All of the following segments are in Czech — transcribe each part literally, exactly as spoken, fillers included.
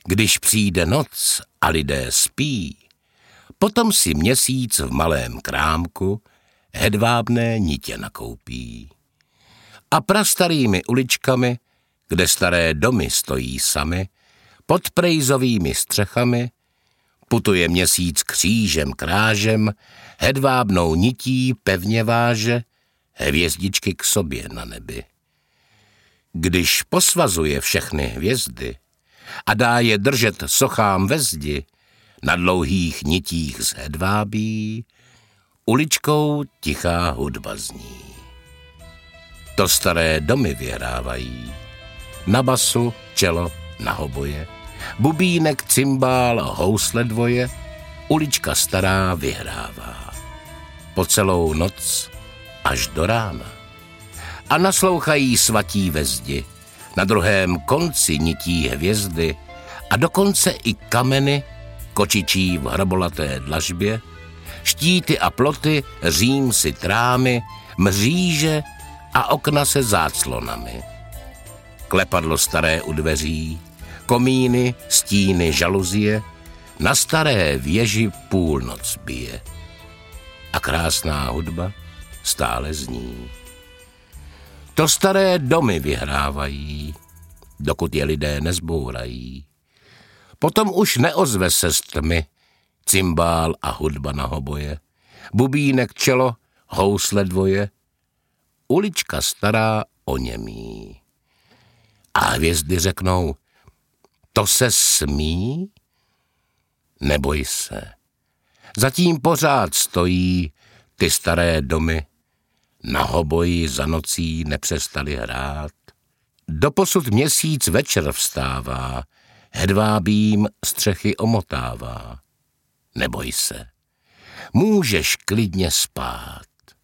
Když přijde noc a lidé spí, potom si měsíc v malém krámku hedvábné nitě nakoupí. A prastarými uličkami, kde staré domy stojí samy, pod prejzovými střechami, putuje měsíc křížem krážem, hedvábnou nití pevně váže hvězdičky k sobě na nebi. Když posvazuje všechny hvězdy a dá je držet sochám ve zdi, na dlouhých nitích z hedvábí, uličkou tichá hudba zní. To staré domy vyhrávají, na basu, čelo, na hoboje, bubínek, cymbál, housle dvoje, ulička stará vyhrává. Po celou noc až do rána. A naslouchají svatí ve zdi, na druhém konci nití hvězdy a dokonce i kameny kočičí v hrabolaté dlažbě, štíty a ploty řím si trámy, mříže a okna se záclonami. Klepadlo staré u dveří, komíny, stíny, žaluzie, na staré věži půlnoc bije. A krásná hudba stále zní. To staré domy vyhrávají, dokud je lidé nezbourají. Potom už neozve se z tmy cymbál a hudba na hoboje, bubínek, čelo, housle dvoje, ulička stará oněmí. A hvězdy řeknou, to se smí? Neboj se, zatím pořád stojí ty staré domy, na hoboji za nocí nepřestali hrát. Doposud měsíc večer vstává, hedvábím střechy omotává. Neboj se, můžeš klidně spát.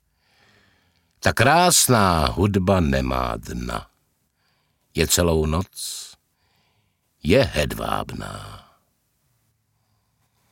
Ta krásná hudba nemá dna. Je celou noc, je hedvábná.